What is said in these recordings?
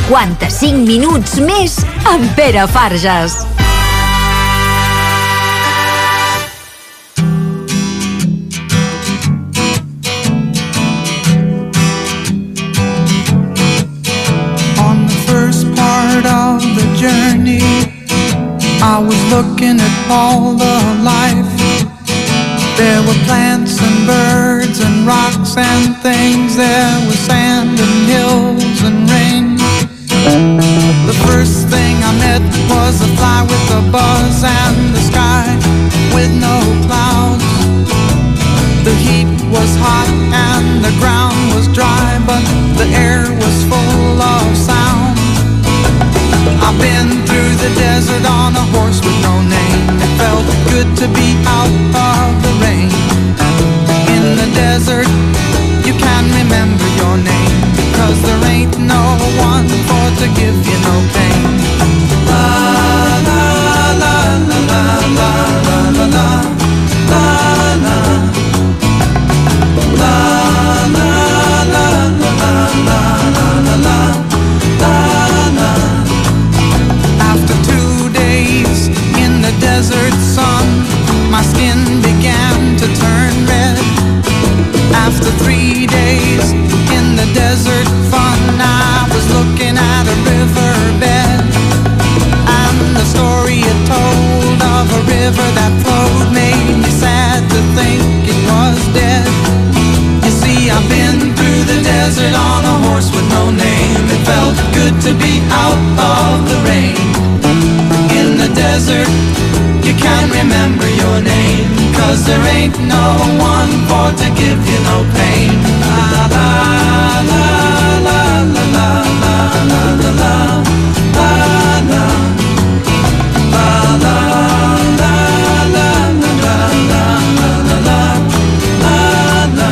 55 minuts més amb Pere Farges. On the first part of the journey, I was looking at all the life. There were plants and birds and rocks and things. There was sand and hills and rain. The first thing I met was a fly with a buzz and the sky with no clouds. The heat was hot and the ground was dry, but the air was full of sound. I've been through the desert on a horse with no name. It felt good to be out of the rain. In the desert, you can remember your name, 'cause there ain't no one for to give you no pain. La la la la la la la la la la la la la la la la la. After 2 days in the desert sun, my skin began to turn red. After 3 days in the desert fun, I was looking at a riverbed, and the story it told of a river that flowed made me sad to think it was dead. You see, I've been through the desert on a horse with no name. It felt good to be out of the rain. In the desert, you can't remember your name, 'cause there ain't no one for to give you no pain. La la la la la la la la la la la la la la la la la la.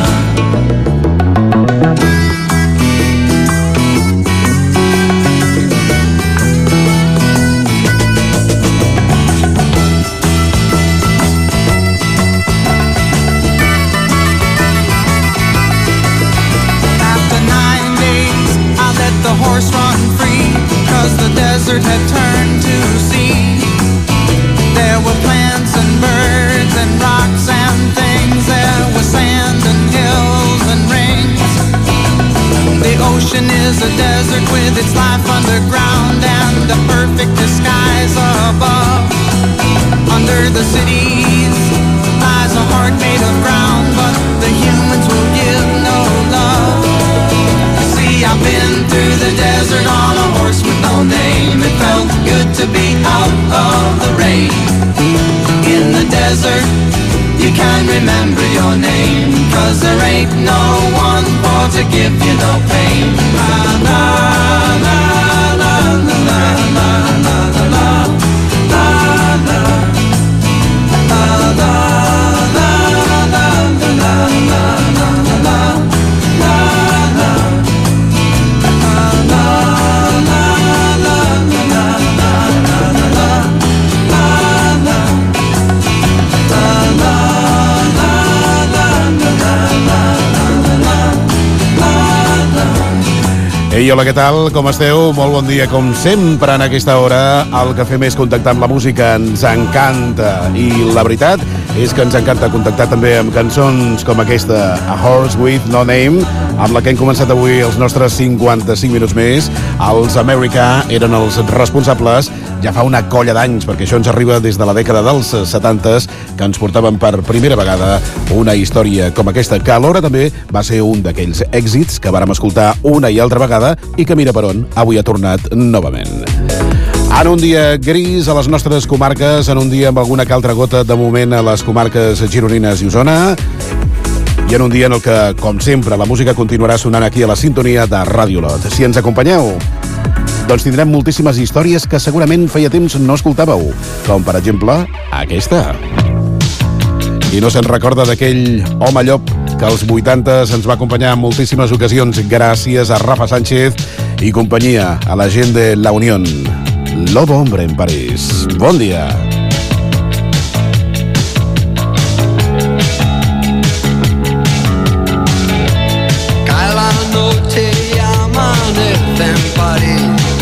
The horse run free, 'cause the desert had turned to sea. There were plants and birds and rocks and things. There was sand and hills and rings. The ocean is a desert with its life underground and a perfect disguise above. Under the cities lies a heart made of ground, but the humans will give no love. I've been through the desert on a horse with no name. It felt good to be out of the rain. In the desert, you can't remember your name, 'cause there ain't no one for to give you no pain. La la la la la la la la la la la la la Ei, hola, què tal? Com esteu? Molt bon dia, com sempre, en aquesta hora. El que fem és contactar amb la música, ens encanta. I la veritat és que ens encanta contactar també amb cançons com aquesta, A Horse with No Name, amb la que hem començat avui els nostres 55 minuts més. Els America eren els responsables ja fa una colla d'anys, perquè això ens arriba des de la dècada dels 70s, que ens portaven per primera vegada una història com aquesta, que alhora també va ser un d'aquells èxits que vàrem escoltar una i altra vegada i que mira per on avui ha tornat novament. En un dia gris a les nostres comarques, en un dia amb alguna que altra gota de moment a les comarques gironines i Osona, i en un dia en el que, com sempre, la música continuarà sonant aquí a la sintonia de Ràdio Lot. Si ens acompanyeu, doncs tindrem moltíssimes històries que segurament feia temps no escoltàveu, com per exemple aquesta. I no se'n recorda d'aquell home llop que als 80 ens va acompanyar en moltíssimes ocasions gràcies a Rafa Sánchez i companyia, a la gent de La Unión. Lobo Hombre en París. Bon dia. Cae la noche y amanece en París.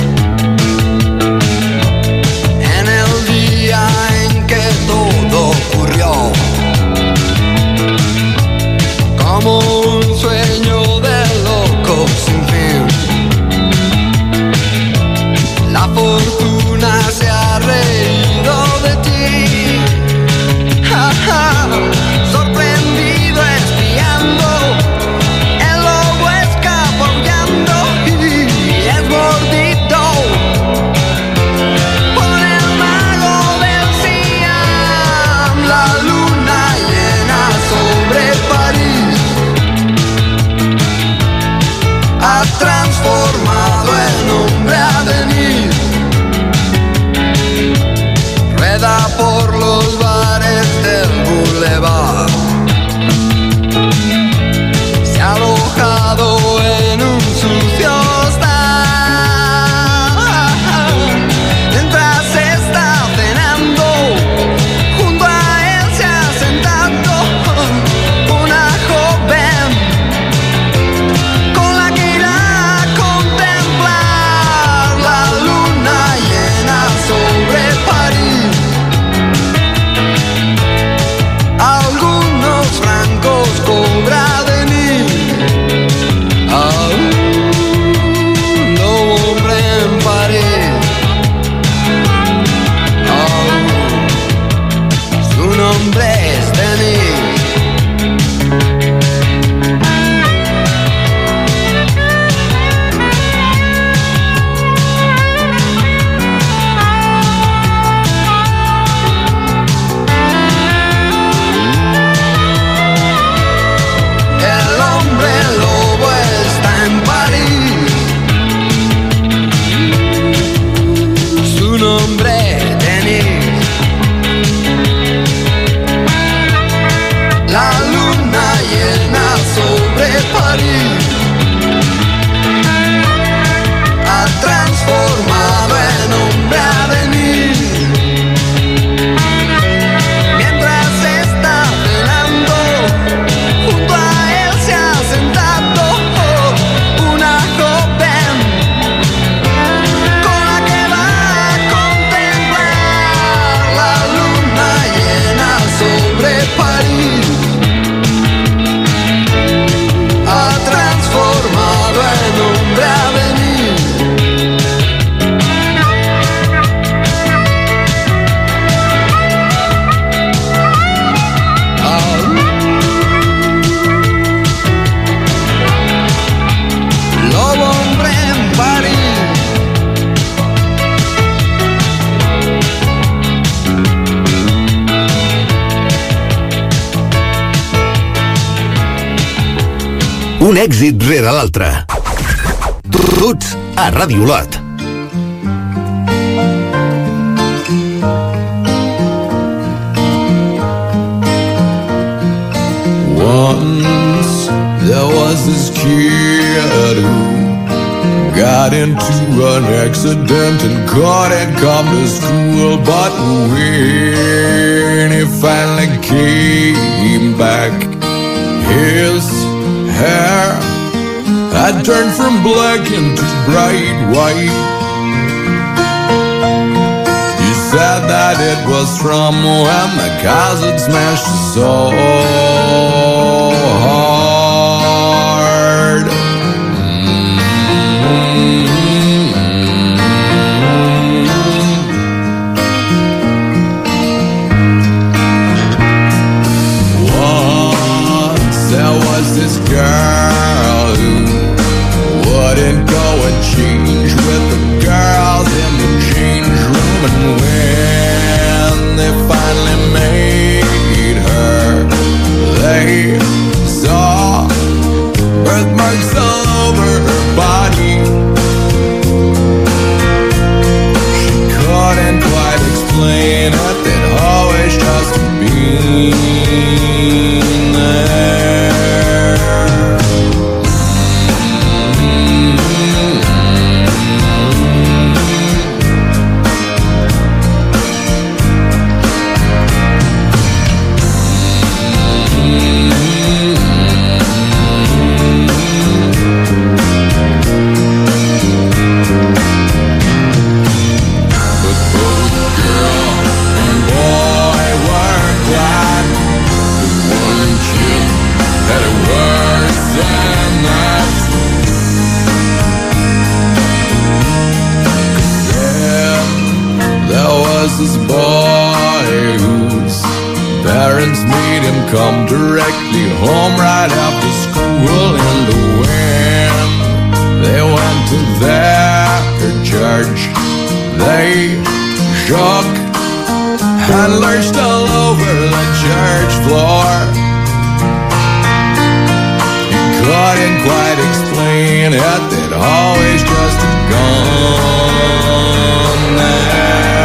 Un èxit rere l'altre. Tots a Ràdio Olot. Once there was this kid who got into an accident and couldn't come to school. But when he finally came back, his hair had turned from black into bright white. He said that it was from when the cars had smashed his soul hard. Once there was this girl who wouldn't go and change with the girls in the change room, and when they finally made her, they saw birthmarks all over her body. She couldn't quite explain it, they'd always just been there. This boy whose parents made him come directly home right after school, and when they went to their church, they shook and lurched all over the church floor. He couldn't quite explain it, they'd always just gone there.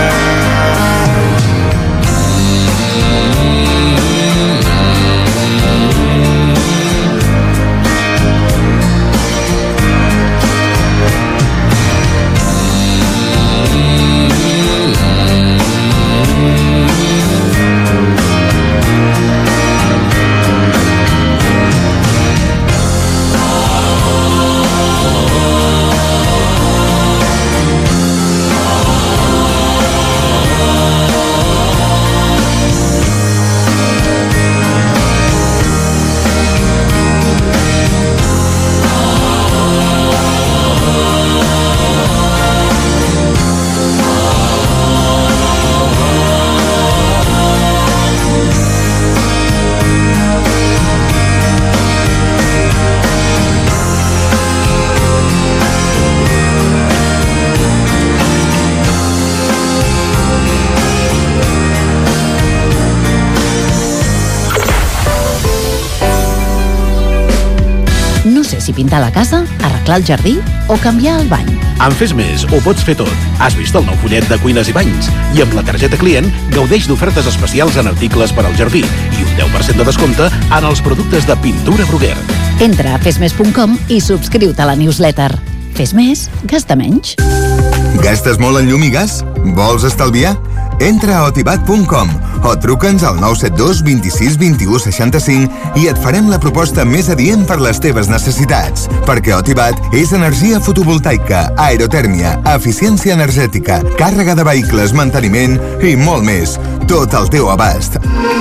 Si pintar la casa, arreglar el jardí o canviar el bany. Amb Fes Més ho pots fer tot. Has vist el nou fullet de cuines i banys? I amb la targeta client gaudeix d'ofertes especials en articles per al jardí i un 10% de descompte en els productes de pintura Bruguer. Entra a fesmes.com i subscriu-te a la newsletter. Fes més, gasta menys. Gastes molt en llum i gas? Vols estalviar? Entra a otibat.com o truca'ns al 972 26 21 65 i et farem la proposta més adient per les teves necessitats. Perquè Otibat és energia fotovoltaica, aerotèrmia, eficiència energètica, càrrega de vehicles, manteniment i molt més. Tot al teu abast.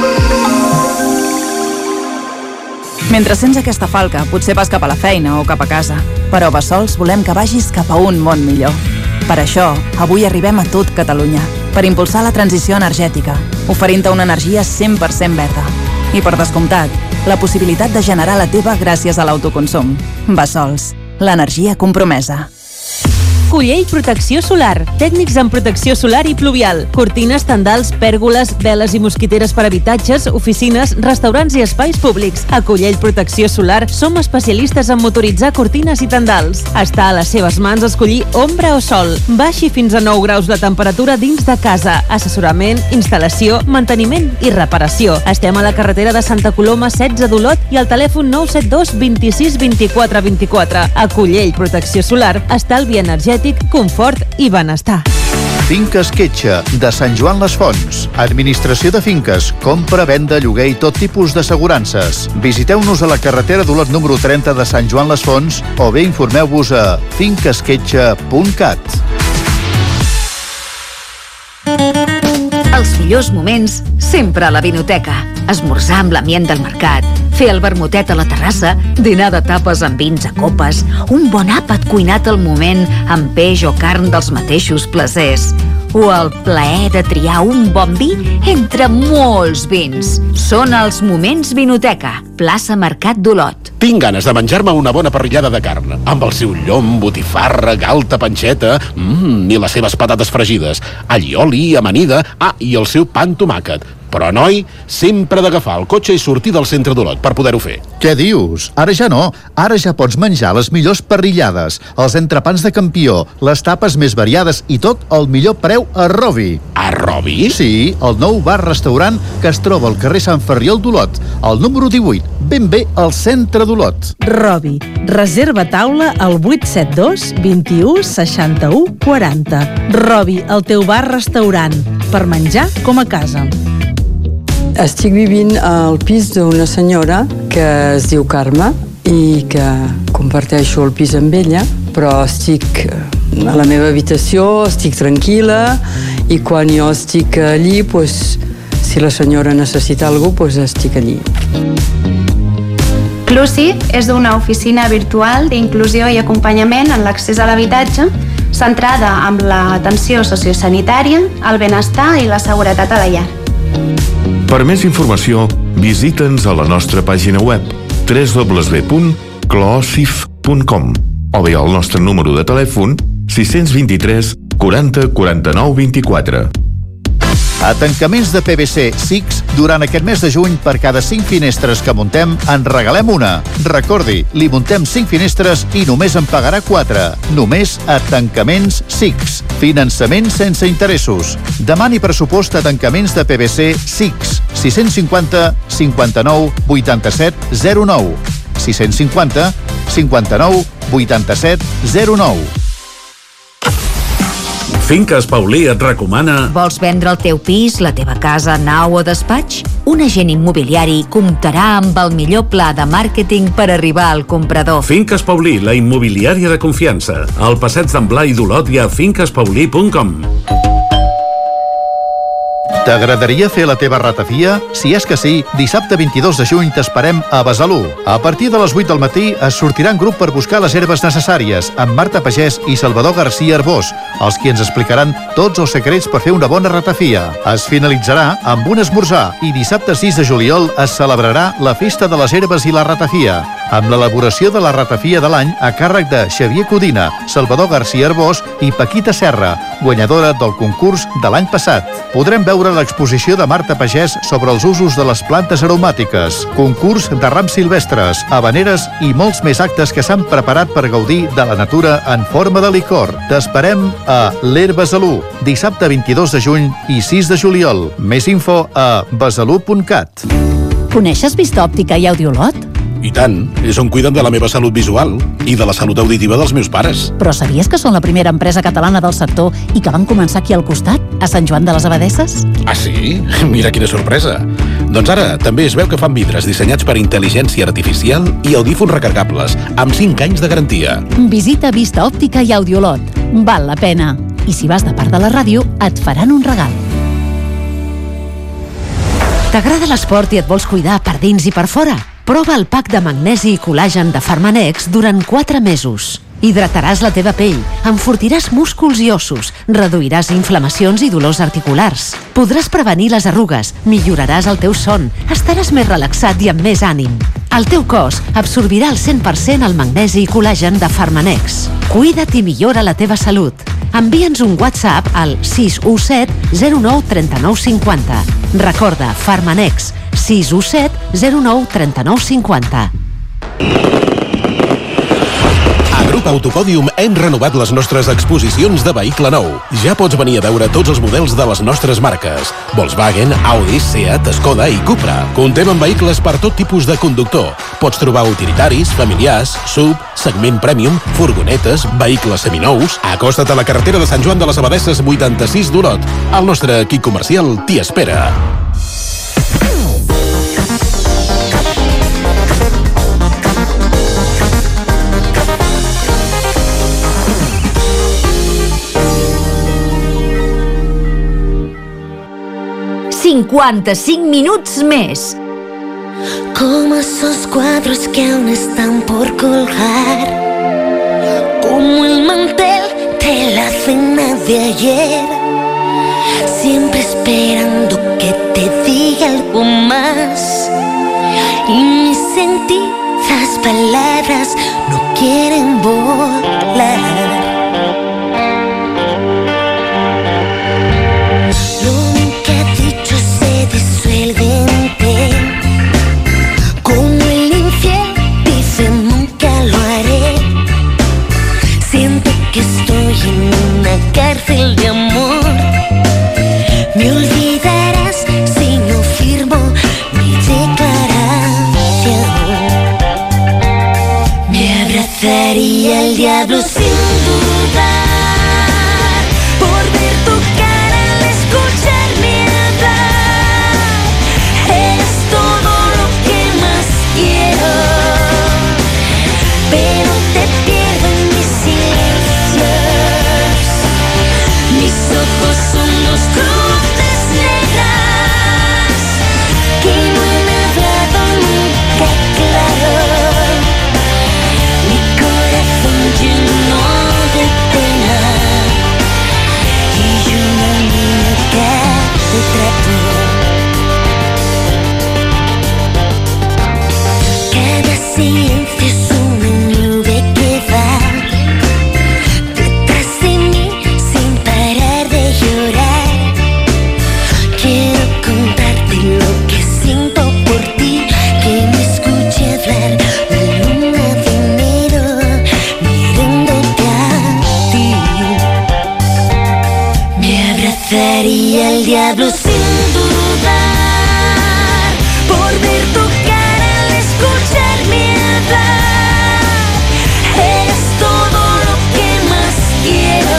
Mentre sents aquesta falca, potser vas cap a la feina o cap a casa. Però a Bessols volem que vagis cap a un món millor. Per això, avui arribem a tot Catalunya, per impulsar la transició energètica, oferint-te una energia 100% verda. I per descomptat, la possibilitat de generar la teva gràcies a l'autoconsum. Bessols, l'energia compromesa. Cullell Protecció Solar. Tècnics en protecció solar i pluvial. Cortines, tendals, pèrgoles, veles i mosquiteres per habitatges, oficines, restaurants i espais públics. A Cullell Protecció Solar som especialistes en motoritzar cortines i tendals. Està a les seves mans escollir ombra o sol. Baixi fins a 9 graus la temperatura dins de casa. Assessorament, instal·lació, manteniment i reparació. Estem a la carretera de Santa Coloma 16 d'Olot i al telèfon 972 26 24 24. A Cullell Protecció Solar, estalvi energètic, confort i benestar. Finques Quetxa, de Sant Joan les Fonts. Administració de finques, compra, venda, lloguer i tot tipus d'assegurances. Visiteu-nos a la carretera d'Olot número 30 de Sant Joan les Fonts o bé informeu-vos a finquesquetxa.cat. Els millors moments sempre a la vinoteca. Esmorzar amb l'ambient del mercat, fer el vermutet a la terrassa, dinar de tapes amb vins a copes, un bon àpat cuinat al moment amb peix o carn dels mateixos placers, o el plaer de triar un bon vi entre molts vins. Són els moments vinoteca, plaça Mercat d'Olot. Tinc ganes de menjar-me una bona parrillada de carn, amb el seu llom, botifarra, galta, panxeta, i les seves patates fregides, allioli, amanida, i el seu pa amb tomàquet. Però, noi, sempre d'agafar el cotxe i sortir del centre d'Olot per poder-ho fer. Què dius? Ara ja no. Ara ja pots menjar les millors parrillades, els entrepans de campió, les tapes més variades i tot al millor preu a Robi. A Robi? Sí, el nou bar-restaurant que es troba al carrer Sant Ferriol d'Olot, al número 18, ben bé al centre d'Olot. Robi. Reserva taula al 872 21 61 40. Robi, el teu bar-restaurant. Per menjar com a casa. Estic vivint al pis d'una senyora que es diu Carme i que comparteixo el pis amb ella, però estic a la meva habitació, estic tranquil·la i quan jo estic allí, si la senyora necessita alguna cosa, estic allí. Clusi és una oficina virtual d'inclusió i acompanyament en l'accés a l'habitatge centrada en l'atenció sociosanitària, el benestar i la seguretat a la llar. Per més informació, visita'ns a la nostra pàgina web www.cloosif.com o bé al nostre número de telèfon 623 40 49 24. A tancaments de PVC SIX, durant aquest mes de juny, per cada 5 finestres que muntem, en regalem una. Recordi, li muntem 5 finestres i només en pagarà 4. Només a tancaments SIX. Finançament sense interessos. Demani pressupost a tancaments de PVC SIX. 650 59 87 09. 650 59 87 09. Finques Paulí et recomana... Vols vendre el teu pis, la teva casa, nau o despatx? Un agent immobiliari comptarà amb el millor pla de màrqueting per arribar al comprador. Finques Paulí, la immobiliària de confiança. Al passeig d'en Blai d'Olot i a finquespaulí.com. T'agradaria fer la teva ratafia? Si és que sí, dissabte 22 de juny t'esperem a Besalú. A partir de les 8 del matí es sortirà en grup per buscar les herbes necessàries amb Marta Pagès i Salvador García Arbós, els qui ens explicaran tots els secrets per fer una bona ratafia. Es finalitzarà amb un esmorzar i dissabte 6 de juliol es celebrarà la Festa de les Herbes i la Ratafia, amb l'elaboració de la ratafia de l'any a càrrec de Xavier Codina, Salvador García Arbós i Paquita Serra, guanyadora del concurs de l'any passat. Podrem veure l'exposició de Marta Pagès sobre els usos de les plantes aromàtiques, concurs de rams silvestres, habaneres i molts més actes que s'han preparat per gaudir de la natura en forma de licor. T'esperem a l'Her Besalú, dissabte 22 de juny i 6 de juliol. Més info a besalú.cat. Coneixes Vista Òptica i Audiolot? I tant, és on cuiden de la meva salut visual i de la salut auditiva dels meus pares. Però sabies que són la primera empresa catalana del sector i que van començar aquí al costat, a Sant Joan de les Abadesses? Ah, sí? Mira quina sorpresa. Doncs ara també es veu que fan vidres dissenyats per intel·ligència artificial i audífons recargables, amb 5 anys de garantia. Visita Vista Òptica i Audiolot. Val la pena. I si vas de part de la ràdio, et faran un regal. T'agrada l'esport i et vols cuidar per dins i per fora? Prova el pack de magnesi i col·làgen de Farmanex durant 4 mesos. Hidrataràs la teva pell, enfortiràs músculs i ossos, reduiràs inflamacions i dolors articulars. Podràs prevenir les arrugues, milloraràs el teu son, estaràs més relaxat i amb més ànim. El teu cos absorbirà al 100% el magnesi i col·làgen de Farmanex. Cuida't i millora la teva salut. Envia'ns un WhatsApp al 617 09 39 50. Recorda, Farmanex, 617 09 39 50. A Grup Autopòdium hem renovat les nostres exposicions de vehicle nou. Ja pots venir a veure tots els models de les nostres marques: Volkswagen, Audi, Seat, Skoda i Cupra. Contem amb vehicles per tot tipus de conductor. Pots trobar utilitaris, familiars, SUV, segment premium, furgonetes, vehicles seminous. Acosta't a la carretera de Sant Joan de les Abadesses 86 d'Olot. El nostre equip comercial t'hi espera. ...55 minutos més. Como esos cuadros que aún están por colgar, como el mantel de la cena de ayer, siempre esperando que te diga algo más, y mis sentidas palabras no quieren volar. Como el infiel dice nunca lo haré. Siento que estoy en una cárcel de amor. Me olvidarás si no firmo mi declaración. Me abrazaría el diablo sin dudar, por ver tu cara al escuchar mi hablar. Es todo lo que más quiero, pero te pierdo en mis silencios. Mis ojos son dos cruces negras que no han hablado nunca claro. Mi corazón lleno de pena y una muñeca de trapo. Silencio es una nube que va detrás de mí sin parar de llorar. Quiero contarte lo que siento por ti, que me escuche hablar la luna de enero mirándote a ti. Me abrazaría el diablo sin dudar, por ver tu cara al escuchar mi hablar. Es todo lo que más quiero,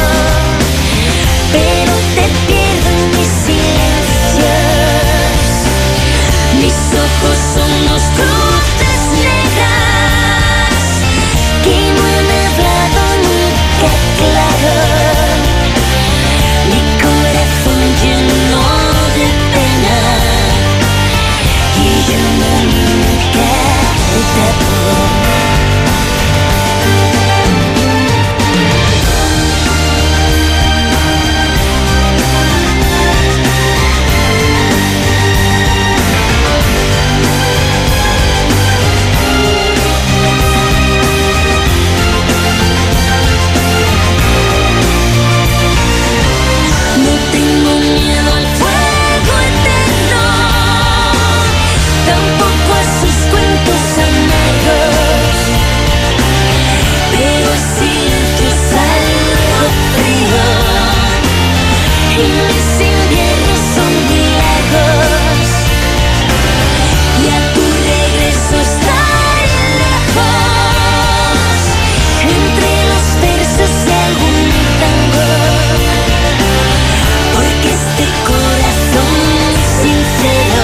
pero te pierdo en mis silencios. Mis ojos son dos cruces negras que no han hablado nunca claro. Mi corazón lleno de pena y yo nunca te tapo. No tengo miedo al fuego eterno, tampoco a sus cuentos amargos, pero el silencio es algo frío y mis inviernos son muy largos. Y a tu regreso estaré lejos, entre los versos de algún tango, porque este corazón sincero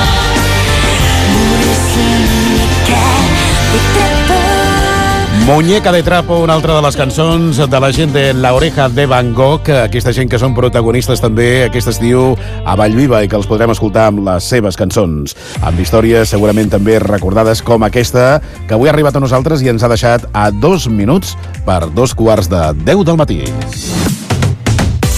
no es única de trapo. Muñeca de trapo, una altra de les cançons de la gent de La Oreja de Van Gogh, aquesta gent que són protagonistes també aquest estiu a Vallviva i que els podrem escoltar amb les seves cançons, amb històries segurament també recordades com aquesta, que avui ha arribat a nosaltres i ens ha deixat a 2 minuts per 2:15 del matí.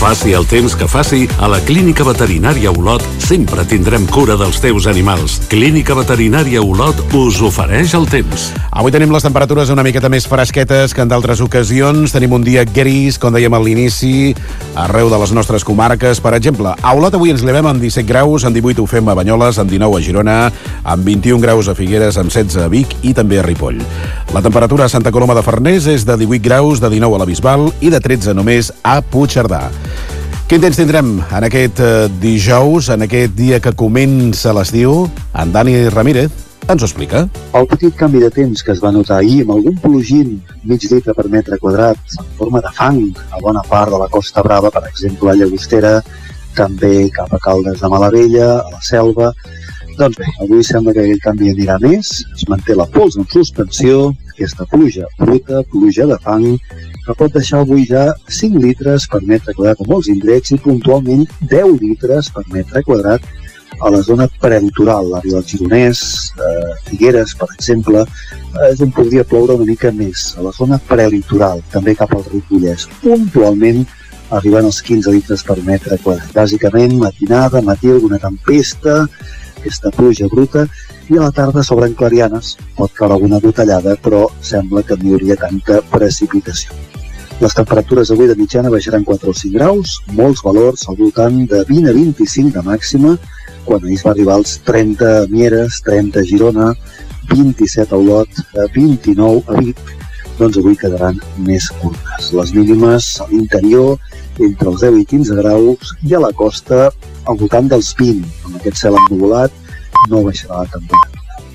Faci el temps que faci, a la Clínica Veterinària Olot sempre tindrem cura dels teus animals. Clínica Veterinària Olot us ofereix el temps. Avui tenim les temperatures una miqueta més fresquetes que en d'altres ocasions. Tenim un dia gris, com dèiem a l'inici, arreu de les nostres comarques. Per exemple, a Olot avui ens llevem amb 17 graus, en 18 ho fem a Banyoles, amb 19 a Girona, amb 21 graus a Figueres, amb 16 a Vic i també a Ripoll. La temperatura a Santa Coloma de Farners és de 18 graus, de 19 a la Bisbal i de 13 només a Puigcerdà. Quin temps tindrem en aquest dijous, en aquest dia que comença l'estiu? En Dani Ramírez ens ho explica. El petit canvi de temps que es va notar ahir amb algun plogint mig litre per metre quadrat en forma de fang a bona part de la Costa Brava, per exemple a Llagostera, també cap a Caldes de Malavella, a la Selva. Doncs bé, avui sembla que aquest canvi anirà més, es manté la pols en suspensió, aquesta pluja bruta, pluja de fang, que pot deixar avui ja 5 litres per metre quadrat a molts indrets i puntualment 10 litres per metre quadrat a la zona prelitoral, l'àrea del Gironès, Figueres, per exemple, és on podria ploure una mica més, a la zona prelitoral, també cap al Ripollès, puntualment arribant als 15 litres per metre quadrat. Bàsicament, matinada, matí, alguna tempesta, aquesta pluja bruta, i a la tarda s'obren clarianes. Pot caure alguna gotellada, però sembla que no hi hauria tanta precipitació. Les temperatures avui de mitjana baixaran 4 o 5 graus, molts valors al voltant de 20 a 25 de màxima, quan ahir va arribar als 30 a Mieres, 30 a Girona, 27 a Olot, 29 a Vic, doncs avui quedaran més curtes. Les mínimes a l'interior entre els 10 i 15 graus i a la costa al voltant dels 20. Amb aquest cel ennuvolat no baixarà la temperatura.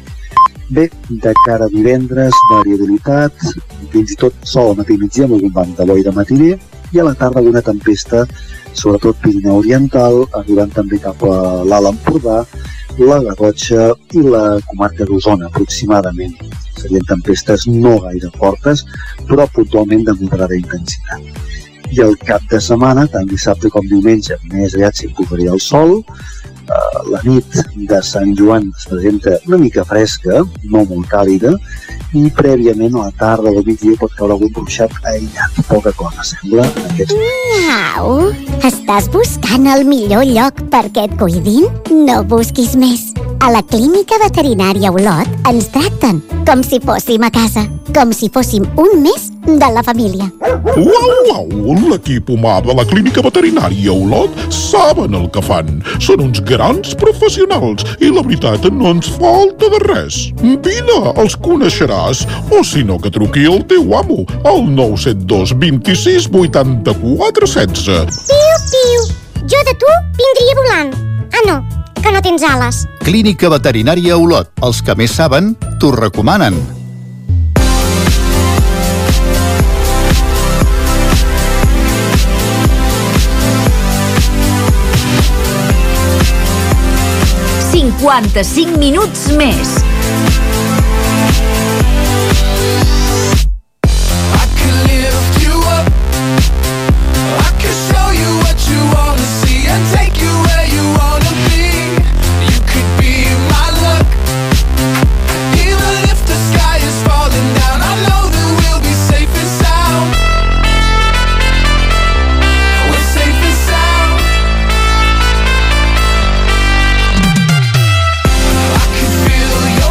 Bé, de cara a divendres, variabilitat, fins i tot sol al matí migdia amb algun banc de boira matiner i a la tarda alguna tempesta, sobretot Pirineu Oriental, arribant també cap a l'Alt Empordà, la Garrotxa i la comarca d'Osona, aproximadament. Serien tempestes no gaire fortes, però puntualment de moderada intensitat. I el cap de setmana, tant dissabte com diumenge, més aviat s'imposaria el sol. La nit de Sant Joan es presenta una mica fresca, no molt càlida, i prèviament a la tarda o al migdia pot caure algun ruixat aïllat. Poca cosa, sembla, en aquests moments. Au! Estàs buscant el millor lloc perquè et cuidin? No busquis més. A la Clínica Veterinària Olot ens tracten com si fóssim a casa, com si fóssim un més de la família. Uau! L'equip humà de la Clínica Veterinària Olot saben el que fan. Són uns grans professionals i la veritat no ens falta de res. Vine, els coneixeràs. O si no, que truqui el teu amo al 972 26 84 16. Piu, piu! Jo de tu vindria volant. Ah, no, que no tens ales. Clínica Veterinària Olot. Els que més saben, t'ho recomanen. «55 minuts més». Feel your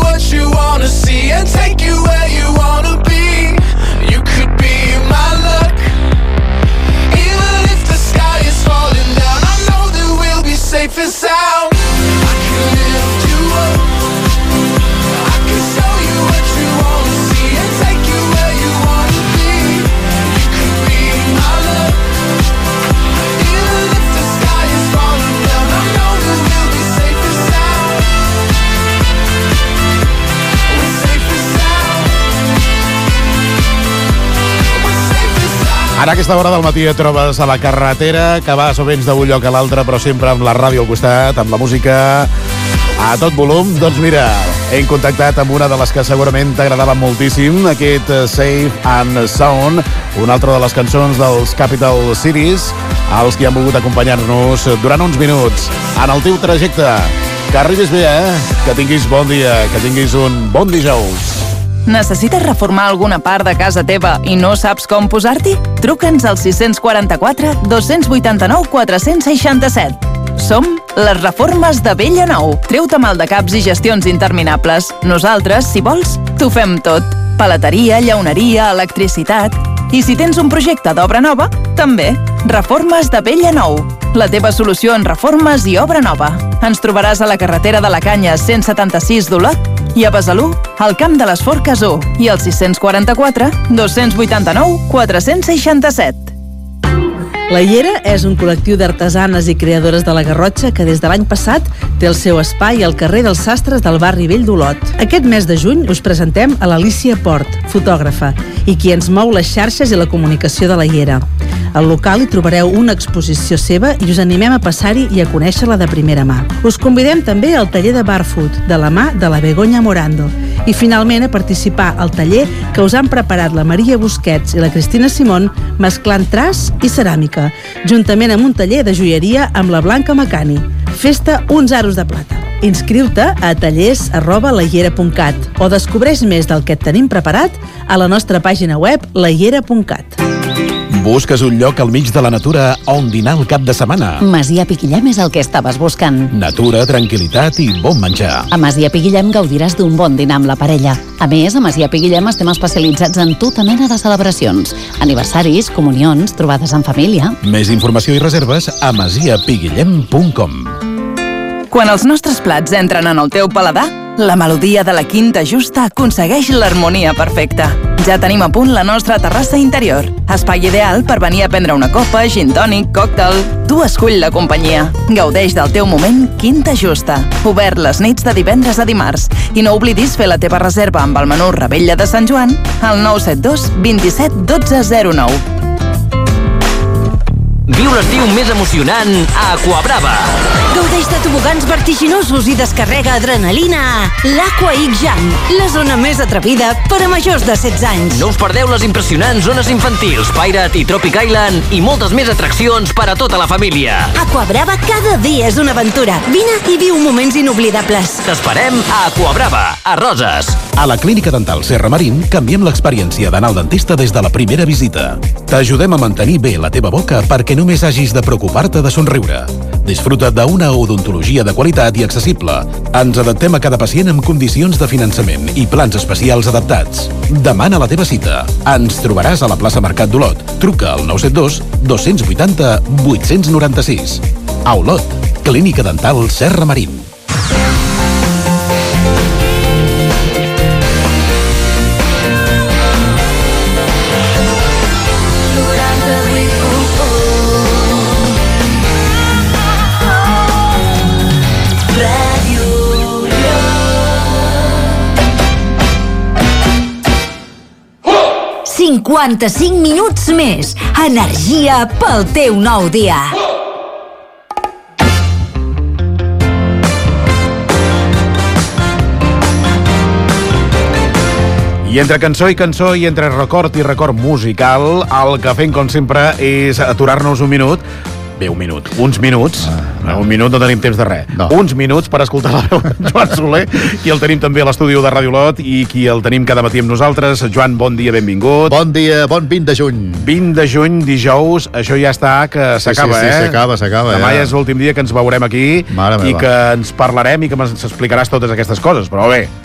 what you wanna see and take you where you wanna be. You could be my luck. Even if the sky is falling down, I know that we'll be safe and sound. I can lift you up. I can show you what you wanna see and take you where you wanna be. You could be my luck. Even if the sky is falling down, I know that we'll be safe and sound. We're safe and sound. We're safe and sound. Ara a aquesta hora del matí et trobes a la carretera, que vas o vens d'un lloc a l'altre, però sempre amb la ràdio al costat, amb la música a tot volum. Doncs mira, hem contactat amb una de les que segurament t'agradava moltíssim, aquest Safe and Sound, una altra de les cançons dels Capital Cities, els que han volgut acompanyar-nos durant uns minuts en el teu trajecte. Que arribis bé, que tinguis bon dia, que tinguis un bon dijous. Necessites reformar alguna part de casa teva i no saps com posar-t'hi? Truca'ns al 644 289 467. Som les reformes de Bellanou. Treu-te mal de caps i gestions interminables. Nosaltres, si vols, t'ho fem tot. Paleteria, llauneria, electricitat... I si tens un projecte d'obra nova, també. Reformes de Bellanou. La teva solució en reformes i obra nova. Ens trobaràs a la carretera de la Canya 176 d'Olot i a Besalú, al Camp de les Forques 1 i al 644 289 467. La Hiera és un col·lectiu d'artesanes i creadores de la Garrotxa que des de l'any passat té el seu espai al carrer dels Sastres del barri vell d'Olot. Aquest mes de juny us presentem a l'Alícia Port, fotògrafa, i qui ens mou les xarxes i la comunicació de la Hiera. Al local hi trobareu una exposició seva i us animem a passar-hi i a conèixer-la de primera mà. Us convidem també al taller de Barfoot, de la mà de la Begoña Morando, i finalment a participar al taller que us han preparat la Maria Busquets i la Cristina Simón mesclant traç i ceràmica, juntament amb un taller de joieria amb la Blanca Macani. Festa uns aros de plata. Inscriu-te a tallers@lahiera.cat o descobreix més del que et tenim preparat a la nostra pàgina web lahiera.cat. Busques un lloc al mig de la natura on dinar el cap de setmana? Masia Piquillem és el que estaves buscant. Natura, tranquil·litat i bon menjar. A Masia Piquillem gaudiràs d'un bon dinar amb la parella. A més, a Masia Piquillem estem especialitzats en tota mena de celebracions. Aniversaris, comunions, trobades en família. Més informació i reserves a masiapiguillem.com. Quan els nostres plats entren en el teu paladar, la melodia de la Quinta Justa aconsegueix l'harmonia perfecta. Ja tenim a punt la nostra terrassa interior. Espai ideal per venir a prendre una copa, gin tònic, còctel... Tu escull la companyia. Gaudeix del teu moment Quinta Justa. Obert les nits de divendres a dimarts. I no oblidis fer la teva reserva amb el menú Rebella de Sant Joan al 972 27 12 09. Viu l'estiu més emocionant a Aquabrava. Gaudeix de tobogans vertiginosos i descarrega adrenalina a l'Aqua Ixjan, la zona més atrevida per a majors de 16 anys. No us perdeu les impressionants zones infantils, Pirate i Tropic Island i moltes més atraccions per a tota la família. Aquabrava cada dia és una aventura. Vine i viu moments inoblidables. T'esperem a Aquabrava, a Roses. A la Clínica Dental Serra Marín canviem l'experiència d'anar al dentista des de la primera visita. T'ajudem a mantenir bé la teva boca perquè només hagis de preocupar-te de somriure. Disfruta d'una odontologia de qualitat i accessible. Ens adaptem a cada pacient amb condicions de finançament i plans especials adaptats. Demana la teva cita. Ens trobaràs a la plaça Mercat d'Olot. Truca al 972 280 896. A Olot, Clínica Dental Serra Marín. Cinc 55 minuts més. Energia pel teu nou dia. I entre cançó i cançó i entre record i record musical, el que fem, com sempre, és aturar-nos un minut. Bé, un minut. Uns minuts. Un minut no tenim temps de res. No. Uns minuts per escoltar la veu de Joan Soler, qui el tenim també a l'estudi de Ràdio Olot i qui el tenim cada matí amb nosaltres. Joan, bon dia, benvingut. Bon dia, bon 20 de juny. 20 de juny, dijous, això ja està, que s'acaba, sí, s'acaba. Demà ja és l'últim dia que ens veurem aquí i que ens parlarem i que ens explicaràs totes aquestes coses, però bé,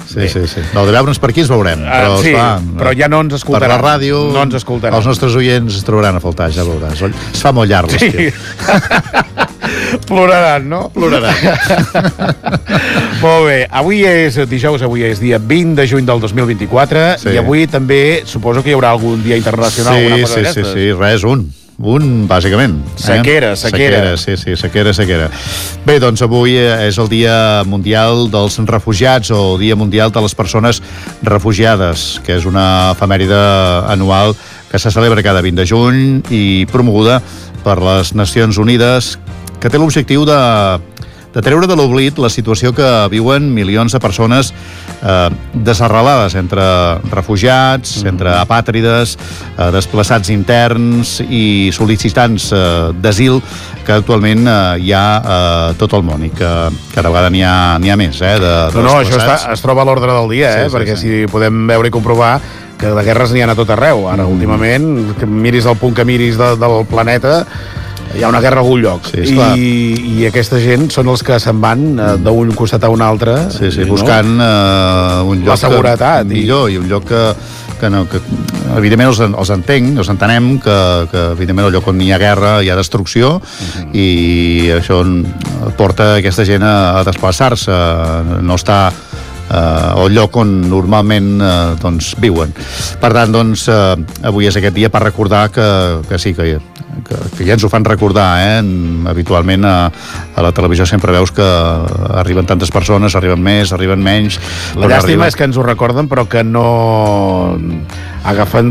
Sí. No, de veure'ns per aquí ens veurem. Però, sí, esclar, però ja no ens escoltaran. Per la ràdio, no ens escoltaran. Els nostres oients es trobaran a faltar, ja veuràs. Es fa molt llarg l'estiu. Ploraran, no? Ploraran. Molt bé, avui és dijous, avui és dia 20 de juny del 2024 i avui també suposo que hi haurà algun dia internacional. Sí, res, un, bàsicament. Sequera. Sequera. Bé, doncs avui és el Dia Mundial dels Refugiats o Dia Mundial de les Persones Refugiades, que és una efemèride anual que se celebra cada 20 de juny i promoguda per les Nacions Unides, que té l'objectiu de treure de l'oblit la situació que viuen milions de persones desarrelades entre refugiats, entre apàtrides, desplaçats interns i sol·licitants d'asil que actualment hi ha a tot el món i que cada vegada n'hi ha més. No, això es troba a l'ordre del dia, perquè si podem veure i comprovar que de guerres n'hi ha a tot arreu. Ara, últimament, que miris el punt que miris del planeta, hi ha una guerra a algun lloc. I aquesta gent són els que se'n van d'un costat a un altre. Buscant un lloc la seguretat millor i un lloc que evidentment els entenc, els entenem que evidentment el lloc on hi ha guerra hi ha destrucció i això porta aquesta gent a desplaçar-se, no està al lloc on normalment viuen. Per tant, avui és aquest dia per recordar que sí, que ja ens ho fan recordar, habitualment a la televisió sempre veus que arriben tantes persones, arriben més, arriben menys. La llàstima és que ens ho recorden però que no agafen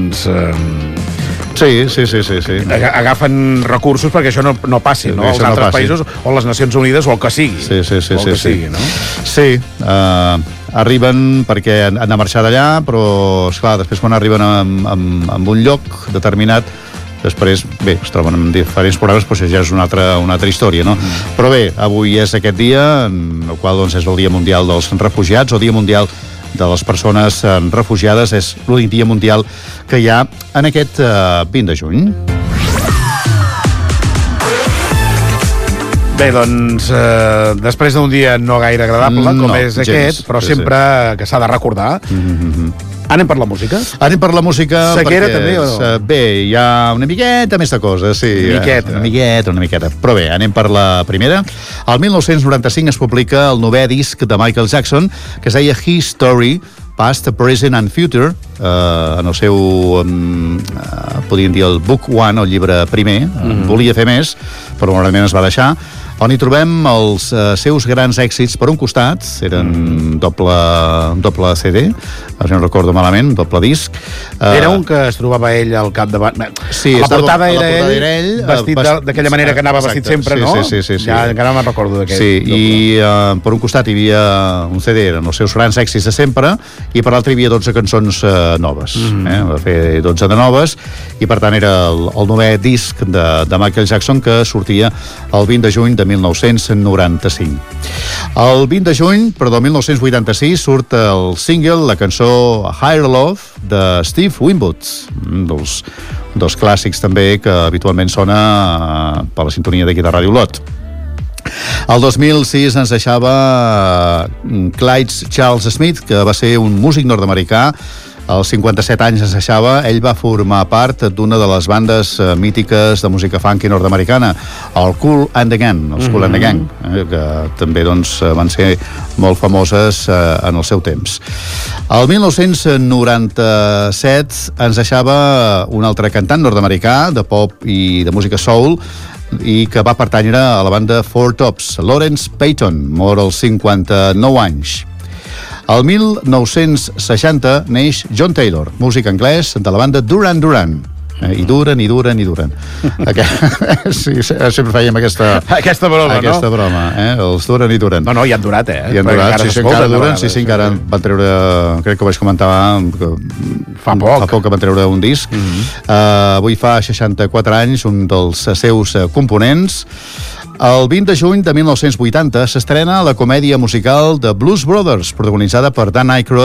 Sí. Agafen recursos perquè això no passi, no? Als altres països o les Nacions Unides o el que sigui. Sí, arriben perquè han de marxar d'allà, però esclar, després quan arriben a un lloc determinat després, bé, es troben amb diferents problemes, però això ja és una altra història, no? Però bé, avui és aquest dia, en el qual és el Dia Mundial dels Refugiats, o Dia Mundial de les Persones Refugiades, és l'únic dia mundial que hi ha en aquest 20 de juny. Bé, doncs, després d'un dia no gaire agradable, com és aquest, però sempre que s'ha de recordar. Anem per la música? Anem per la música. Sequera també o no? Bé, hi ha una miqueta més de coses, sí. Una miqueta. Però bé, anem per la primera. El 1995 es publica el 9è disc de Michael Jackson, que es deia His Story, Past, Present and Future, en el seu, podríem dir, el Book One, el llibre primer. Volia fer més, però normalment es va deixar, on hi trobem els seus grans èxits. Per un costat, eren doble CD, si no recordo malament, doble disc. Era un que es trobava ell al capdavant. Sí, la portada era ell, vestit d'aquella manera que anava vestit sempre, no? Sí. Ja encara no me'n recordo d'aquest. Sí, i per un costat hi havia un CD, eren els seus grans èxits de sempre, i per l'altre hi havia 12 cançons noves. Va fer 12 de noves, i per tant era el 9è disc de Michael Jackson, que sortia el 20 de juny de 1995. El 20 de juny, però del 1986, surt el single, la cançó Higher Love, de Steve Winwood, dels clàssics també que habitualment sona per la sintonia d'aquí de Ràdio Olot. El 2006 ens deixava Clyde Charles Smith, que va ser un músic nord-americà. Als 57 anys ens deixava. Ell va formar part d'una de les bandes mítiques de música funky nord-americana, el Kool and the Gang, els Kool and the Gang, que també van ser molt famoses en el seu temps. El 1997 ens deixava un altre cantant nord-americà de pop i de música soul, i que va pertànyer a la banda Four Tops, Lawrence Payton, mor als 59 anys. El 1960 neix John Taylor, músic anglès de la banda Duran Duran. I duren. Sí, sempre fèiem aquesta broma, aquesta broma, els duren i duren. No, ja han durat, I han durat, encara duren, encara van treure, crec que ho vaig comentar fa poc que van treure un disc. Avui fa 64 anys, un dels seus components. El 20 de juny de 1980 s'estrena la comèdia musical de Blues Brothers, protagonitzada per Dan Aykroyd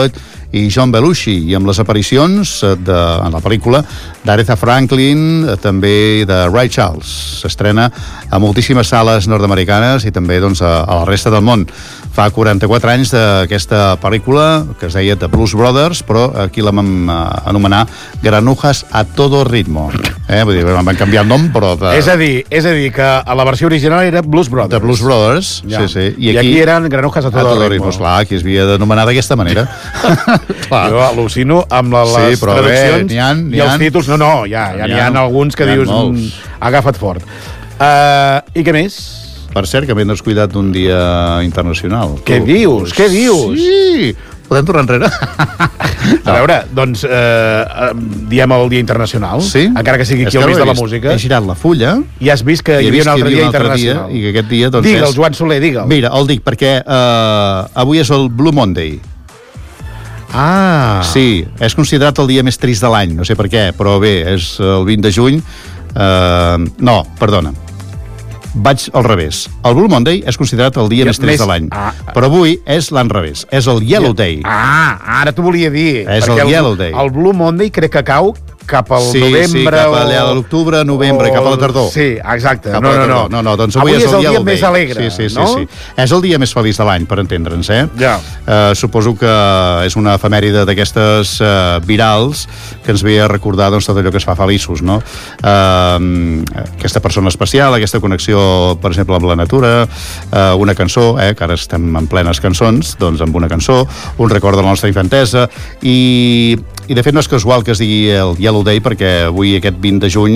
i John Belushi, i amb les aparicions en la pel·lícula d'Aretha Franklin, també de Ray Charles. S'estrena a moltíssimes sales nord-americanes i també doncs, a la resta del món. Fa 44 anys d'aquesta pel·lícula, que es deia The Blues Brothers, però aquí la vam anomenar Granujas a todo ritmo. Vull dir, van canviar el nom, però... És a dir, que a la versió original era Blues Brothers. The Blues Brothers, ja. Sí. I aquí eren Granujas a todo ritmo. Pues clar, aquí es havia d'anomenar d'aquesta manera. Jo al·lucino amb les traduccions i els títols. No, ja n'hi ha alguns que dius agafa't fort. I què més? Per cert, que m'he descuidat d'un dia internacional. Què dius? Sí! Podem tornar enrere? A veure, doncs diem el Dia Internacional, encara que sigui aquí al mig de la música. He girat la fulla. I has vist que hi havia un altre Dia Internacional. I que aquest dia, doncs, digue'l, Joan Soler, digue'l. Mira, el dic perquè avui és el Blue Monday. Ah! Sí, és considerat el dia més trist de l'any, no sé per què, però bé, és el 20 de juny. No, perdona. Vaig al revés. El Blue Monday és considerat el dia més trist de l'any. Però avui és l'enrevés. És el Yellow Day. Ara t'ho volia dir. És el Yellow Day. El Blue Monday crec que cau cap al novembre. Sí, cap a l'octubre, novembre, cap a la tardor. Sí, exacte. No, doncs avui és el dia més alegre, no? Sí. És el dia més feliç de l'any, per entendre'ns, Ja. Suposo que és una efemèride d'aquestes virals que ens ve a recordar doncs, tot allò que es fa feliços, no? Aquesta persona especial, aquesta connexió, per exemple, amb la natura, una cançó, que ara estem en plenes cançons, doncs amb una cançó, un record de la nostra infantesa, i de fet no és casual que es digui el Yellow Day, perquè avui, aquest 20 de juny,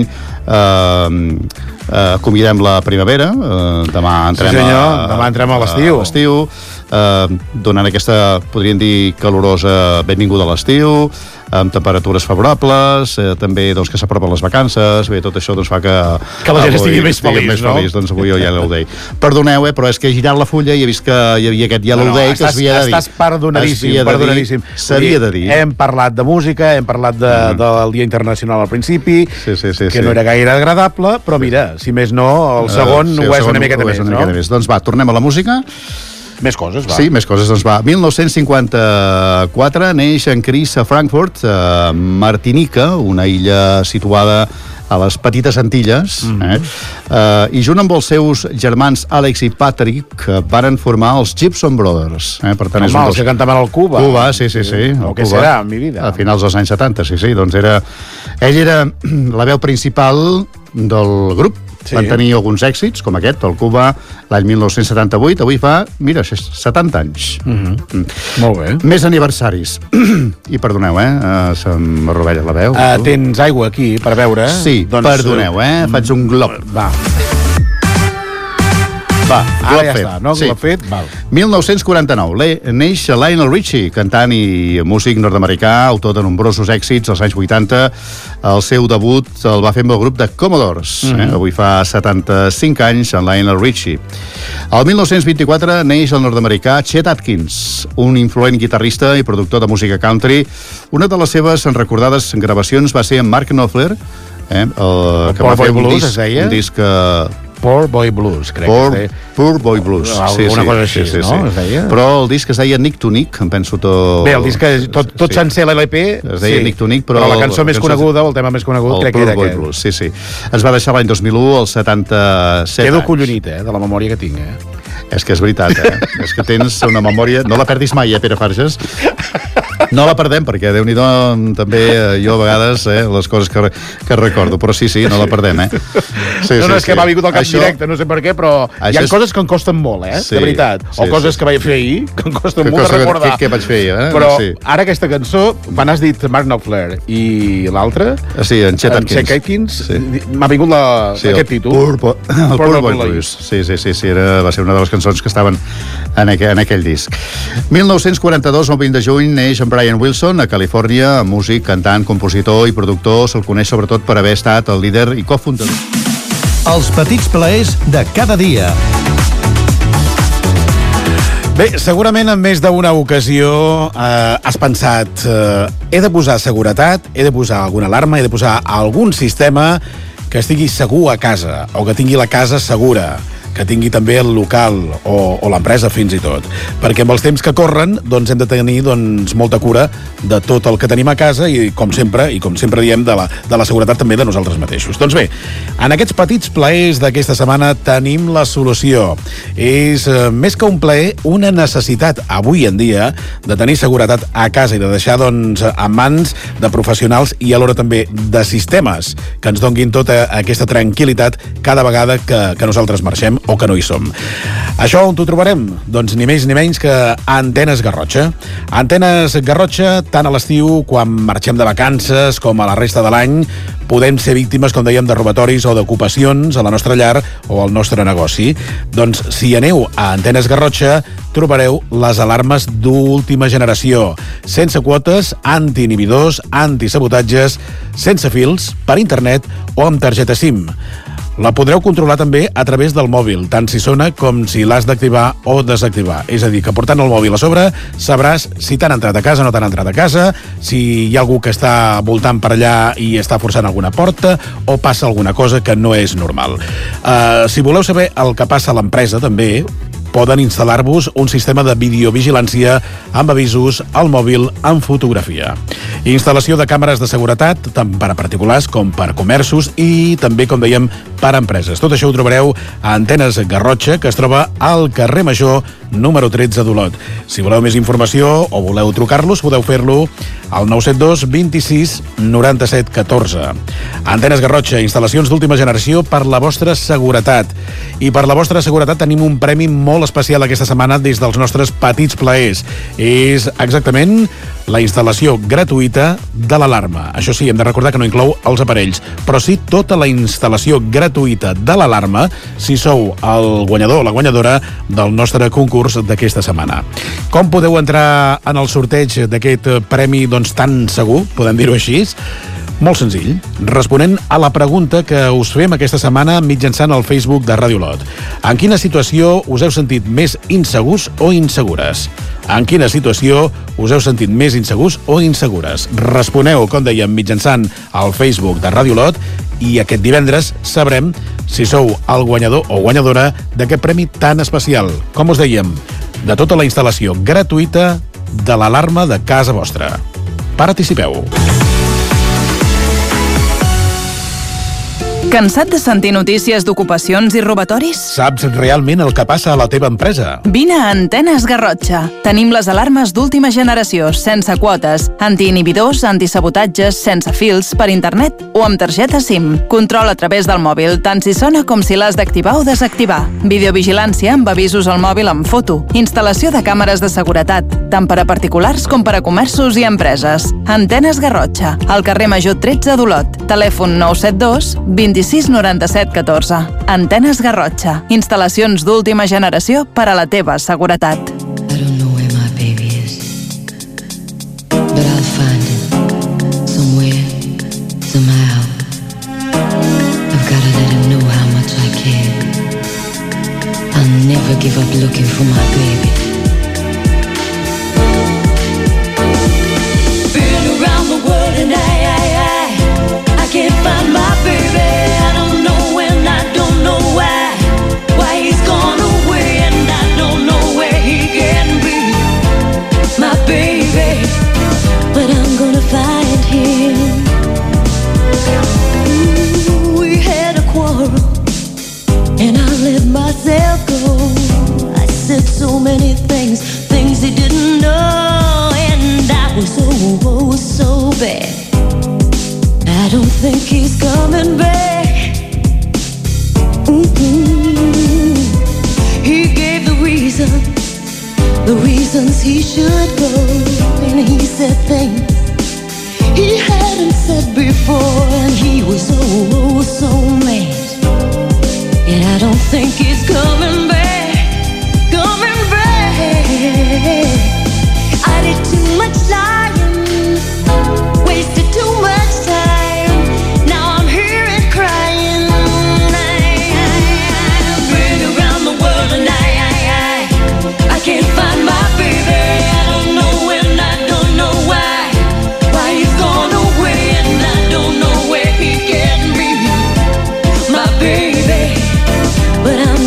convidem la primavera, demà entrem a l'estiu, donant aquesta, podríem dir, calorosa benvinguda a l'estiu, amb temperatures favorables, també doncs, que s'apropen les vacances, bé, tot això doncs, fa que la gent estigui més feliç, no? Doncs avui el Yellow Day. Perdoneu, però és que he girat la fulla i he vist que hi havia aquest Yellow Day que s'havia de dir. Estàs perdonadíssim. S'havia de dir. Hem parlat de música, hem parlat del Dia Internacional al principi, que no era gaire agradable, però mira, si més no, el segon ho és una miqueta més, no? Doncs va, tornem a la música. Més coses, va. Sí, més coses, doncs va. 1954 neix en Chris a Frankfurt, Martinica, una illa situada a les Petites Antilles, i junt amb els seus germans Alex i Patrick varen formar els Gibson Brothers. Per tant, els que cantaven al Cuba. Cuba, sí. El que serà, en mi vida. A finals dels anys 70, sí. Doncs ell era la veu principal del grup. Van tenir alguns èxits, com aquest, el Cuba, l'any 1978. Avui fa, mira, 70 anys. Molt bé. Més aniversaris. I perdoneu, se'm rovella la veu. Tens aigua aquí per beure? Sí, perdoneu, faig un glob. Va, ara ja està, no? Glob fet? Val. 1949, neix Lionel Richie, cantant i músic nord-americà, autor de nombrosos èxits als anys 80. El seu debut el va fer amb el grup de Commodores. Avui fa 75 anys en Lionel Richie. El 1924 neix el nord-americà Chet Atkins, un influent guitarrista i productor de música country. Una de les seves recordades gravacions va ser amb Mark Knopfler, que va fer un disc... Poor Boy Blues, crec que es deia. Poor Boy Blues. Alguna cosa així, no? Es deia? Però el disc es deia Nick to Nick, em penso tot... Bé, el disc, tot sencer l'LP... Es deia Nick to Nick, però la cançó més coneguda, el tema més conegut, crec que era aquest. Poor Boy Blues, sí. Es va deixar l'any 2001, als 77 Quedo collonit, de la memòria que tinc, És que és veritat, És que tens una memòria... No la perdis mai, Pere Farges? No la perdem, perquè Déu-n'hi-do també jo a vegades les coses que recordo, però sí, no la perdem, No, és que m'ha vingut al cap directe, no sé per què, però hi ha coses que em costen molt, de veritat. O coses que vaig fer ahir, que em costen molt de recordar. Què vaig fer ahir, Però ara aquesta cançó, quan has dit Mark Knopfler i l'altre... Sí, en Chet Atkins. M'ha vingut aquest títol. El Poor Boy Blues. Sí, va ser una de les cançons que estaven en aquell disc. 1942, el 20 de juny, neix en Brian Wilson, a Califòrnia, músic, cantant, compositor i productor. Se'l coneix sobretot per haver estat el líder i cofundador. Els petits plaers de cada dia. Bé, segurament en més d'una ocasió has pensat he de posar seguretat, he de posar alguna alarma, he de posar algun sistema que estigui segur a casa o que tingui la casa segura. que tingui també el local o l'empresa fins i tot. Perquè amb els temps que corren doncs hem de tenir molta cura de tot el que tenim a casa i com sempre diem, de la seguretat també de nosaltres mateixos. Doncs bé, en aquests petits plaers d'aquesta setmana tenim la solució. És més que un plaer, una necessitat avui en dia de tenir seguretat a casa i de deixar en mans de professionals i alhora també de sistemes que ens donguin tota aquesta tranquil·litat cada vegada que nosaltres marxem o que no hi som. Això on t'ho trobarem? Doncs ni més ni menys que Antenes Garrotxa. Antenes Garrotxa, tant a l'estiu quan marxem de vacances com a la resta de l'any, podem ser víctimes, com dèiem, de robatoris o d'ocupacions a la nostra llar o al nostre negoci. Doncs si aneu a Antenes Garrotxa trobareu les alarmes d'última generació, sense quotes, antiinhibidors, antisabotatges, sense fils, per internet o amb targeta SIM. La podreu controlar també a través del mòbil, tant si sona com si l'has d'activar o desactivar. És a dir, que portant el mòbil a sobre sabràs si t'han entrat a casa o no t'han entrat a casa, si hi ha algú que està voltant per allà i està forçant alguna porta o passa alguna cosa que no és normal. Si voleu saber el que passa a l'empresa també, poden instal·lar-vos un sistema de videovigilància amb avisos al mòbil amb fotografia. Instal·lació de càmeres de seguretat, tant per a particulars com per a comerços i també, com dèiem, per a empreses. Tot això ho trobareu a Antenes Garrotxa, que es troba al carrer Major, número 13 d'Olot. Si voleu més informació o voleu trucar-los, podeu fer-lo al 972 26 97 14. Antenes Garrotxa, instal·lacions d'última generació per la vostra seguretat. I per la vostra seguretat tenim un premi molt especial aquesta setmana des dels nostres petits plaers. És exactament la instal·lació gratuïta de l'alarma. Això sí, hem de recordar que no inclou els aparells, però sí tota la instal·lació gratuïta de l'alarma si sou el guanyador o la guanyadora del nostre concurs d'aquesta setmana. Com podeu entrar en el sorteig d'aquest premi tan segur, podem dir-ho així? Molt senzill, responent a la pregunta que us fem aquesta setmana mitjançant el Facebook de Ràdio Olot. En quina situació us heu sentit més insegurs o insegures? En quina situació us heu sentit més insegurs o insegures? Responeu, com dèiem, mitjançant el Facebook de Ràdio Olot i aquest divendres sabrem si sou el guanyador o guanyadora d'aquest premi tan especial. Com us dèiem, de tota la instal·lació gratuïta de l'alarma de casa vostra. Participeu! Cansat de sentir notícies d'ocupacions i robatoris? Saps realment el que passa a la teva empresa? Vine a Antenes Garrotxa. Tenim les alarmes d'última generació, sense quotes, antiinhibidors, antisabotatges, sense fils, per internet o amb targeta SIM. Control a través del mòbil, tant si sona com si l'has d'activar o desactivar. Videovigilància amb avisos al mòbil amb foto. Instal·lació de càmeres de seguretat, tant per a particulars com per a comerços i empreses. Antenes Garrotxa, al carrer Major 13 d'Olot. Telèfon 972 26 97 14. Antenes Garrotxa. Instal·lacions d'última generació per a la teva seguretat. I don't know where my baby is, but I'll find him somewhere, somehow. I've got to let him know how much I care. I'll never give up looking for my baby. Been around the world and I can't find my baby. I don't know when, I don't know why he's gone away, and I don't know where he can be, my baby, but I'm gonna find him. Ooh, we had a quarrel and I let myself go. I said so many things he didn't know, and I was so bad. I don't think he's coming back. He gave the reasons he should go, and he said things he hadn't said before, and he was so mad. And I don't think he's coming back, coming back. I did too much lying, wasted too much time. Now I'm here and crying. I've been around the world and I can't find my baby. I don't know when, I don't know why he's gone away, and I don't know where he can be, my baby, but I'm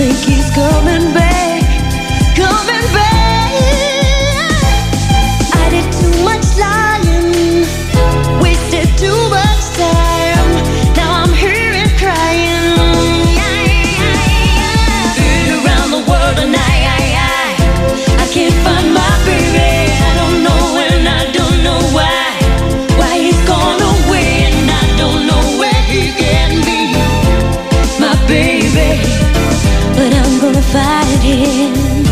think he's coming back, coming back. I did too much lying, wasted too much time. Now I'm here and crying. Been around the world and I can't find my baby. I don't know and I don't know why he's gone away, and I don't know where he can be, my baby. But I'm gonna find him.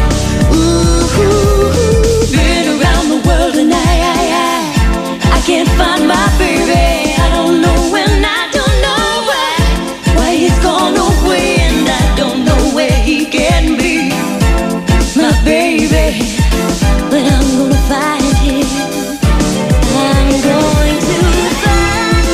Ooh, been around the world and I can't find my baby. I don't know and I don't know why he's gone away, and I don't know where he can be, my baby. But I'm gonna find him. I'm going to find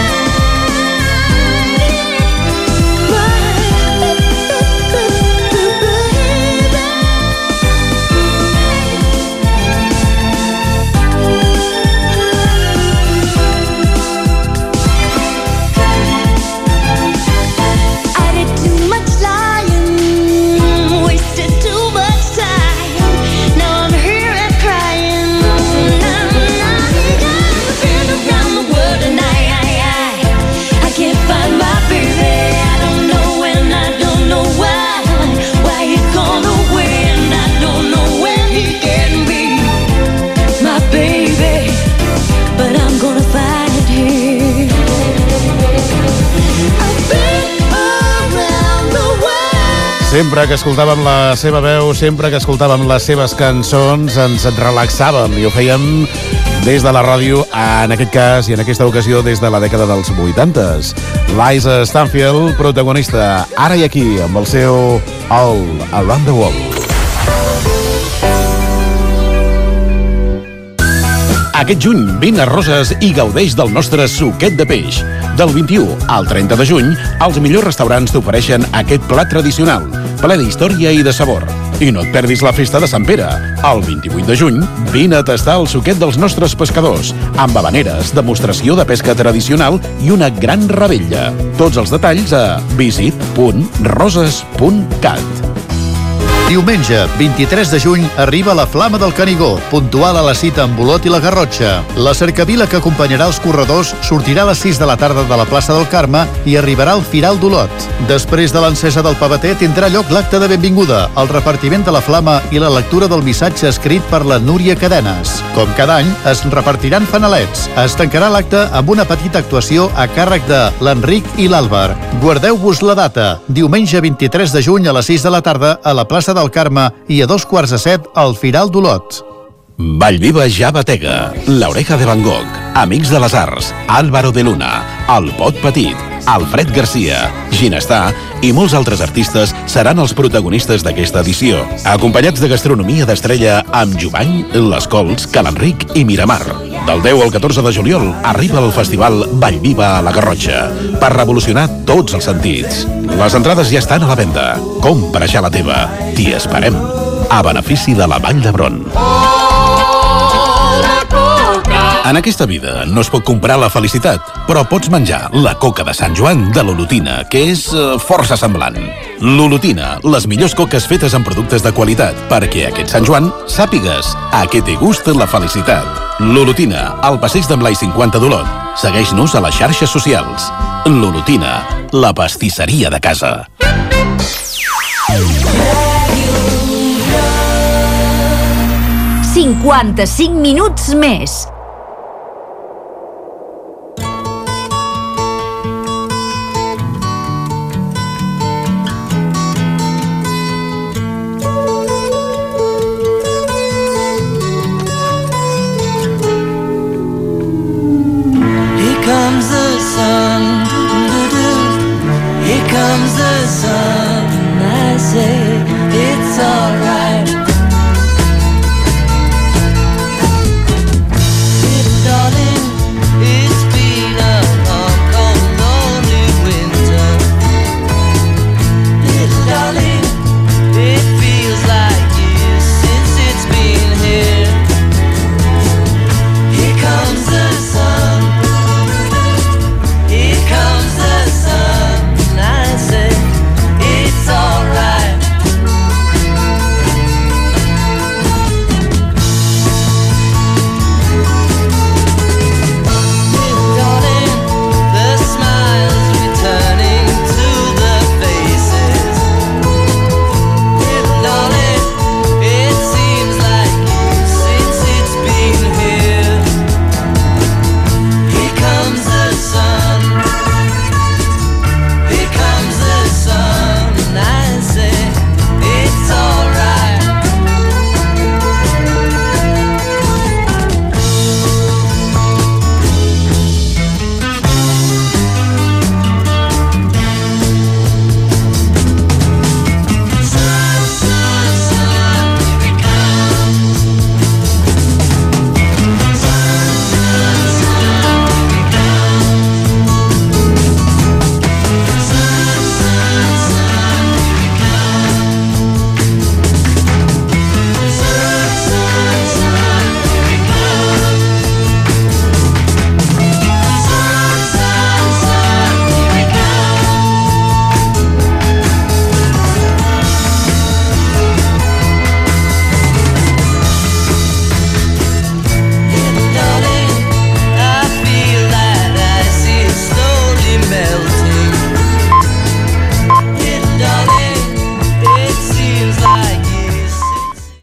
I did too much lying, wasted too much time. Now I'm here and crying. Been around the world and I can't find my baby. I don't know and I don't know why he's gone away, and I don't know where he can be, my baby. But I'm gonna find him. I've been around the world. Sempre que escoltàvem la seva veu, sempre que escoltàvem les seves cançons, ens relaxàvem i ho fèiem des de la ràdio, en aquest cas i en aquesta ocasió des de la dècada dels 80s. Liza Stanfield, protagonista ara i aquí amb el seu All Around the World. Aquest juny, vine a Roses i gaudeix del nostre suquet de peix. Del 21 al 30 de juny, els millors restaurants t'ofereixen aquest plat tradicional, ple d'història i de sabor. I no et perdis la festa de Sant Pere. El 28 de juny, vine a tastar el suquet dels nostres pescadors, amb habaneres, demostració de pesca tradicional i una gran revetlla. Tots els detalls a visit.roses.cat. Diumenge, 23 de juny, arriba la Flama del Canigó, puntual a la cita amb Olot i la Garrotxa. La cercavila que acompanyarà els corredors sortirà a les 6 de la tarda de la plaça del Carme i arribarà al Firal d'Olot. Després de l'encesa del pavater tindrà lloc l'acte de benvinguda, el repartiment de la flama i la lectura del missatge escrit per la Núria Cadenes. Com cada any, es repartiran fanalets. Es tancarà l'acte amb una petita actuació a càrrec de l'Enric i l'Àlvar. Guardeu-vos la data, diumenge 23 de juny a les 6 de la tarda a la plaça del Carme i a 2:15 al Firal d'Olot. Vallviva ja batega, l'Oreja de Van Gogh, Amics de les Arts, Álvaro de Luna, El Pot Petit, Alfred Garcia, Ginestar i molts altres artistes seran els protagonistes d'aquesta edició, acompanyats de gastronomia d'estrella amb Jubany, Les Cols, Cal Enric i Miramar. Del 10 al 14 de juliol arriba el festival Vallviva a la Garrotxa per revolucionar tots els sentits. Les entrades ja estan a la venda. Compra ja la teva. T'hi esperem. A benefici de la Vall d'Hebron. En aquesta vida no es pot comprar la felicitat, però pots menjar la coca de Sant Joan de l'Olotina, que és força semblant. L'Olotina, les millors coques fetes amb productes de qualitat, perquè aquest Sant Joan sàpigues a què té gust la felicitat. L'Olotina, al passeig d'en Blai 50 d'Olot. Segueix-nos a les xarxes socials. L'Olotina, la pastisseria de casa. 55 minuts més. Here comes